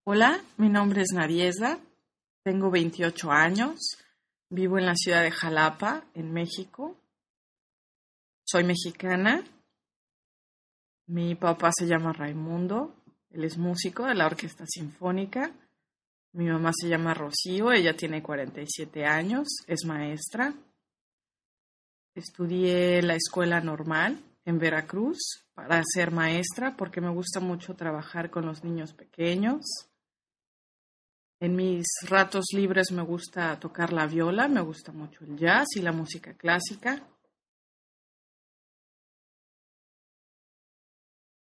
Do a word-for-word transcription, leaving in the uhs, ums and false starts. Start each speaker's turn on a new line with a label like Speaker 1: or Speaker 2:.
Speaker 1: Hola, mi nombre es Nariesda, tengo veintiocho años, vivo en la ciudad de Jalapa, en México. Soy mexicana, mi papá se llama Raimundo, él es músico de la Orquesta Sinfónica. Mi mamá se llama Rocío, ella tiene cuarenta y siete años, es maestra. Estudié la escuela normal en Veracruz para ser maestra porque me gusta mucho trabajar con los niños pequeños. En mis ratos libres me gusta tocar la viola, me gusta mucho el jazz y la música clásica.